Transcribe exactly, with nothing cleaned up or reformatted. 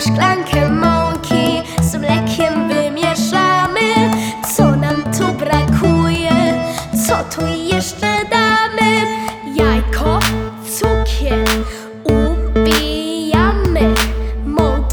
szklankę mąki z mlekiem wymieszamy. Co nam tu brakuje? Co tu jeszcze da?